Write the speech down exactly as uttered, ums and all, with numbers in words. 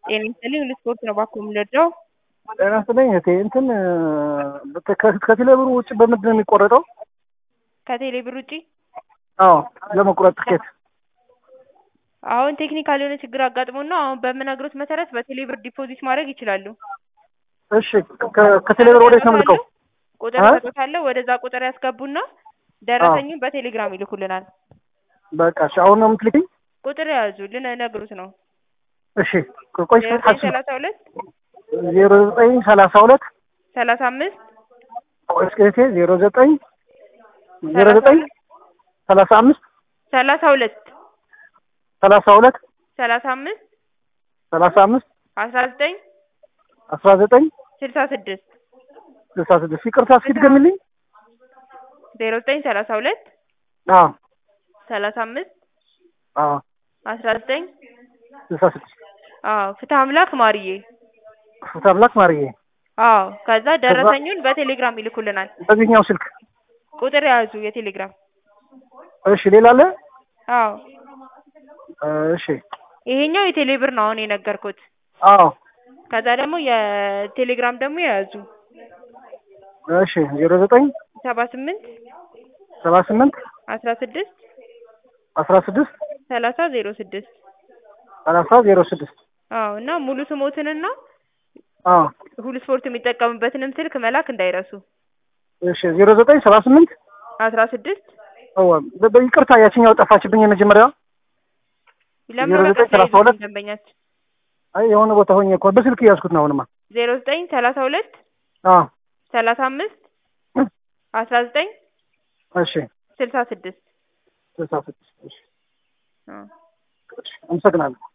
ጤና ይስጥልኝ ለስፖርት ነው ባኮ የምንረዳው? ጤና ይስጥልኝ እህቴ እንትን ከቴሌብር ውጭ በምንድን ነው የሚቆረጠው? ከቴሌብር ውጪ? አዎ ለመቁረጥ ትኬት። አሁን ቴክኒካል የሆነ ችግር አጋጥሞና አሁን በምነግሮት መሰረት በቴሌብር ዲፖዚት ማድረግ ይችላሉ። እሺ ከቴሌብር ወዴት ነው የምልከው? ቁጥር ሰጥቶታለሁ ወደዛ ቁጥር ያስገቡና ደረሰኙን በቴሌግራም ይልኩልናል። በቃ እሺ አሁን ነው የምትልኪኝ? ቁጥር ያዙ ልነግሩት ነው። እሺ ቆይ ሰላሳ ሁለት ዜሮ ዘጠኝ ሰላሳ ሁለት ሰላሳ አምስት ቆይ እስኪ እህቴ ዜሮ ዘጠኝ ዜሮ ዘጠኝ ሰላሳ አምስት ሰላሳ ሁለት ሰላሳ ሁለት ሰላሳ አምስት ሰላሳ አምስት አስራ ዘጠኝ አስራ ዘጠኝ ስልሳ ስድስት ስልሳ ስድስት ይቅርታ እስኪ ድገሚልኝ። ዜሮ ዘጠኝ ሰላሳ ሁለት አዎ ሰላሳ አምስት አዎ አስራ ዘጠኝ ስልሳ ስድስት አዎ ፍትሐ አምላክ ማርዬ ፍትሐ አምላክ ማርዬ። አዎ ከዛ ደረሰኙን በቴሌግራም ይልኩልናል። በዚህኛው ስልክ ቁጥር ያዙ የቴሌግራም። እሺ ሌላ አለ? አዎ እሺ ይሄኛው የቴሌብር ነው አሁን የነገርኩት። አዎ ከዛ ደግሞ የቴሌግራም ደግሞ ያዙ። እሺ ዜሮ ዘጠኝ ሰባ ስምንት ሰባ ስምንት አስራ ስድስት አስራ ስድስት ሰላሳ ዜሮ ስድስት ሰላሳ ዜሮ ስድስት አዎ እና ሙሉ ስሞትንና አዎ ሁሉ ስፖርት የሚጠቀሙበትንም ስልክ መላክ እንዳይረሱ። እሺ ዜሮ ዘጠኝ ሰባ ስምንት አስራ ስድስት አዎ በይቅርታ ያቺኛው ጠፋችብኝ የመጀመሪያው ዜሮ ዘጠኝ ሰላሳ ሁለት ደንበኛችን አይ የሆነ ቦታ ሆኜ እኮ በስልክ ያዝኩት ነው አሁንማ ዜሮ ዘጠኝ ሰላሳ ሁለት አዎ ሰላሳ አምስት አስራ ዘጠኝ እሺ ስልሳ ስድስት ስልሳ ስድስት እሺ አዎ አመሰግናለሁ።